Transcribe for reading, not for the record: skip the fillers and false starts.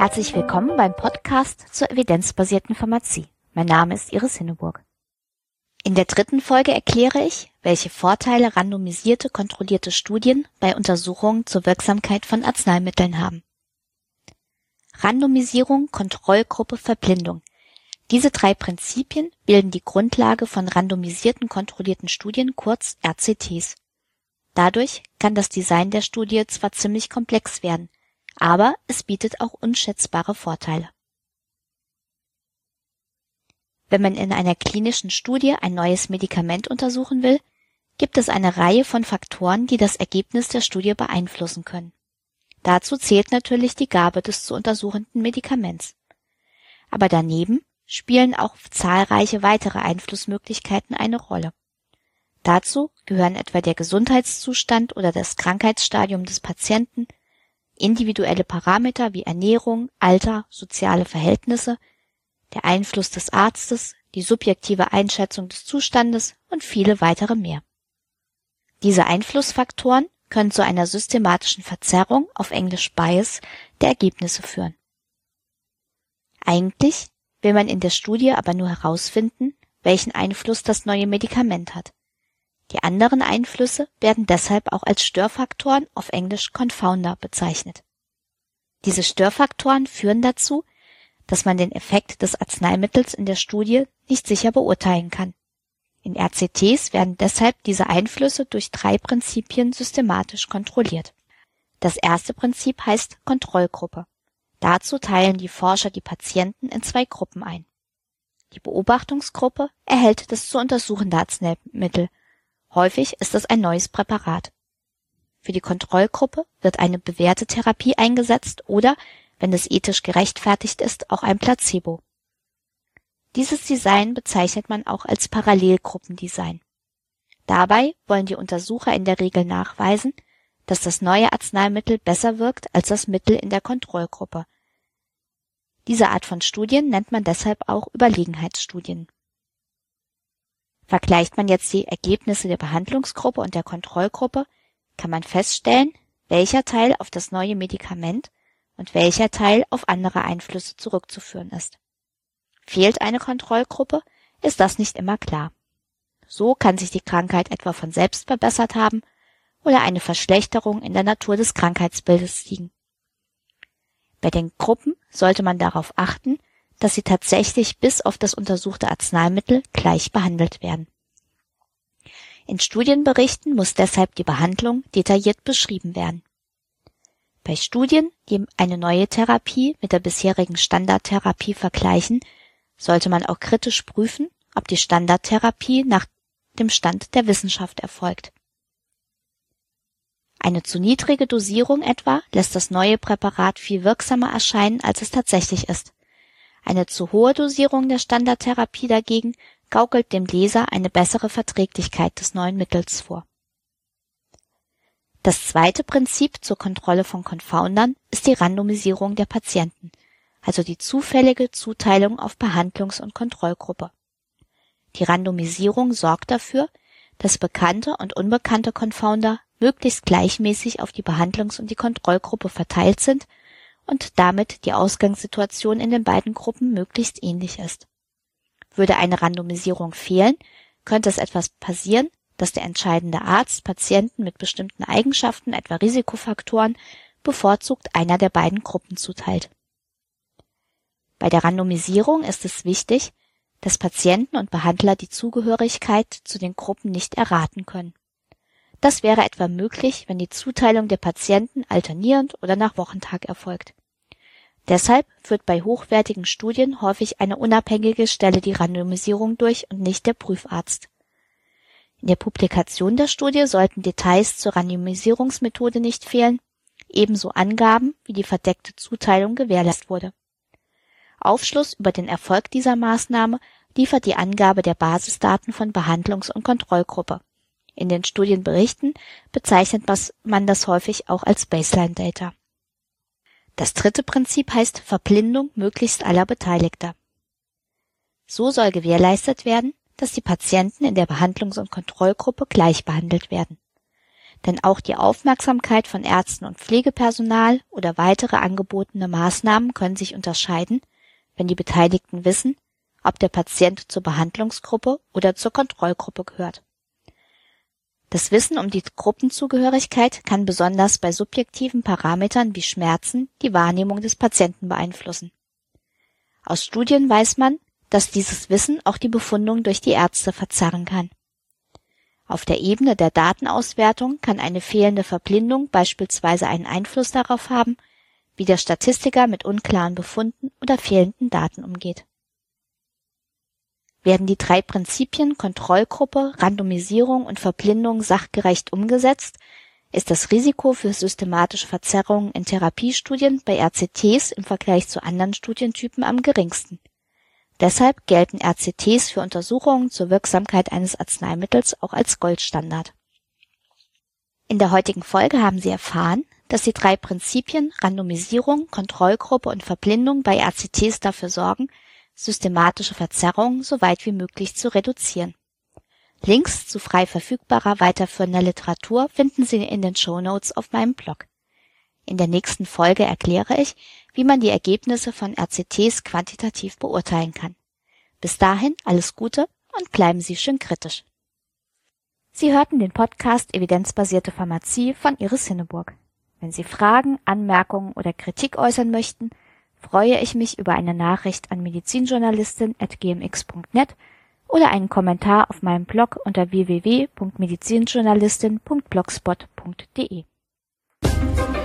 Herzlich willkommen beim Podcast zur evidenzbasierten Pharmazie. Mein Name ist Iris Hinneburg. In der 3. Folge erkläre ich, welche Vorteile randomisierte, kontrollierte Studien bei Untersuchungen zur Wirksamkeit von Arzneimitteln haben. Randomisierung, Kontrollgruppe, Verblindung. Diese 3 Prinzipien bilden die Grundlage von randomisierten, kontrollierten Studien, kurz RCTs. Dadurch kann das Design der Studie zwar ziemlich komplex werden, aber es bietet auch unschätzbare Vorteile. Wenn man in einer klinischen Studie ein neues Medikament untersuchen will, gibt es eine Reihe von Faktoren, die das Ergebnis der Studie beeinflussen können. Dazu zählt natürlich die Gabe des zu untersuchenden Medikaments. Aber daneben spielen auch zahlreiche weitere Einflussmöglichkeiten eine Rolle. Dazu gehören etwa der Gesundheitszustand oder das Krankheitsstadium des Patienten, individuelle Parameter wie Ernährung, Alter, soziale Verhältnisse, der Einfluss des Arztes, die subjektive Einschätzung des Zustandes und viele weitere mehr. Diese Einflussfaktoren können zu einer systematischen Verzerrung, auf Englisch Bias, der Ergebnisse führen. Eigentlich will man in der Studie aber nur herausfinden, welchen Einfluss das neue Medikament hat. Die anderen Einflüsse werden deshalb auch als Störfaktoren, auf Englisch Confounder, bezeichnet. Diese Störfaktoren führen dazu, dass man den Effekt des Arzneimittels in der Studie nicht sicher beurteilen kann. In RCTs werden deshalb diese Einflüsse durch 3 Prinzipien systematisch kontrolliert. Das erste Prinzip heißt Kontrollgruppe. Dazu teilen die Forscher die Patienten in 2 Gruppen ein. Die Beobachtungsgruppe erhält das zu untersuchende Arzneimittel. Häufig ist es ein neues Präparat. Für die Kontrollgruppe wird eine bewährte Therapie eingesetzt oder, wenn es ethisch gerechtfertigt ist, auch ein Placebo. Dieses Design bezeichnet man auch als Parallelgruppendesign. Dabei wollen die Untersucher in der Regel nachweisen, dass das neue Arzneimittel besser wirkt als das Mittel in der Kontrollgruppe. Diese Art von Studien nennt man deshalb auch Überlegenheitsstudien. Vergleicht man jetzt die Ergebnisse der Behandlungsgruppe und der Kontrollgruppe, kann man feststellen, welcher Teil auf das neue Medikament und welcher Teil auf andere Einflüsse zurückzuführen ist. Fehlt eine Kontrollgruppe, ist das nicht immer klar. So kann sich die Krankheit etwa von selbst verbessert haben oder eine Verschlechterung in der Natur des Krankheitsbildes liegen. Bei den Gruppen sollte man darauf achten, dass sie tatsächlich bis auf das untersuchte Arzneimittel gleich behandelt werden. In Studienberichten muss deshalb die Behandlung detailliert beschrieben werden. Bei Studien, die eine neue Therapie mit der bisherigen Standardtherapie vergleichen, sollte man auch kritisch prüfen, ob die Standardtherapie nach dem Stand der Wissenschaft erfolgt. Eine zu niedrige Dosierung etwa lässt das neue Präparat viel wirksamer erscheinen, als es tatsächlich ist. Eine zu hohe Dosierung der Standardtherapie dagegen gaukelt dem Leser eine bessere Verträglichkeit des neuen Mittels vor. Das zweite Prinzip zur Kontrolle von Confoundern ist die Randomisierung der Patienten, also die zufällige Zuteilung auf Behandlungs- und Kontrollgruppe. Die Randomisierung sorgt dafür, dass bekannte und unbekannte Confounder möglichst gleichmäßig auf die Behandlungs- und die Kontrollgruppe verteilt sind und damit die Ausgangssituation in den beiden Gruppen möglichst ähnlich ist. Würde eine Randomisierung fehlen, könnte es etwas passieren, dass der entscheidende Arzt Patienten mit bestimmten Eigenschaften, etwa Risikofaktoren, bevorzugt einer der beiden Gruppen zuteilt. Bei der Randomisierung ist es wichtig, dass Patienten und Behandler die Zugehörigkeit zu den Gruppen nicht erraten können. Das wäre etwa möglich, wenn die Zuteilung der Patienten alternierend oder nach Wochentag erfolgt. Deshalb führt bei hochwertigen Studien häufig eine unabhängige Stelle die Randomisierung durch und nicht der Prüfarzt. In der Publikation der Studie sollten Details zur Randomisierungsmethode nicht fehlen, ebenso Angaben, wie die verdeckte Zuteilung gewährleistet wurde. Aufschluss über den Erfolg dieser Maßnahme liefert die Angabe der Basisdaten von Behandlungs- und Kontrollgruppe. In den Studienberichten bezeichnet man das häufig auch als Baseline Data. Das dritte Prinzip heißt Verblindung möglichst aller Beteiligter. So soll gewährleistet werden, dass die Patienten in der Behandlungs- und Kontrollgruppe gleich behandelt werden. Denn auch die Aufmerksamkeit von Ärzten und Pflegepersonal oder weitere angebotene Maßnahmen können sich unterscheiden, wenn die Beteiligten wissen, ob der Patient zur Behandlungsgruppe oder zur Kontrollgruppe gehört. Das Wissen um die Gruppenzugehörigkeit kann besonders bei subjektiven Parametern wie Schmerzen die Wahrnehmung des Patienten beeinflussen. Aus Studien weiß man, dass dieses Wissen auch die Befundung durch die Ärzte verzerren kann. Auf der Ebene der Datenauswertung kann eine fehlende Verblindung beispielsweise einen Einfluss darauf haben, wie der Statistiker mit unklaren Befunden oder fehlenden Daten umgeht. Werden die 3 Prinzipien Kontrollgruppe, Randomisierung und Verblindung sachgerecht umgesetzt, ist das Risiko für systematische Verzerrungen in Therapiestudien bei RCTs im Vergleich zu anderen Studientypen am geringsten. Deshalb gelten RCTs für Untersuchungen zur Wirksamkeit eines Arzneimittels auch als Goldstandard. In der heutigen Folge haben Sie erfahren, dass die 3 Prinzipien Randomisierung, Kontrollgruppe und Verblindung bei RCTs dafür sorgen, systematische Verzerrungen so weit wie möglich zu reduzieren. Links zu frei verfügbarer weiterführender Literatur finden Sie in den Shownotes auf meinem Blog. In der nächsten Folge erkläre ich, wie man die Ergebnisse von RCTs quantitativ beurteilen kann. Bis dahin alles Gute und bleiben Sie schön kritisch. Sie hörten den Podcast Evidenzbasierte Pharmazie von Iris Hinneburg. Wenn Sie Fragen, Anmerkungen oder Kritik äußern möchten, freue ich mich über eine Nachricht an medizinjournalistin@gmx.net oder einen Kommentar auf meinem Blog unter www.medizinjournalistin.blogspot.de.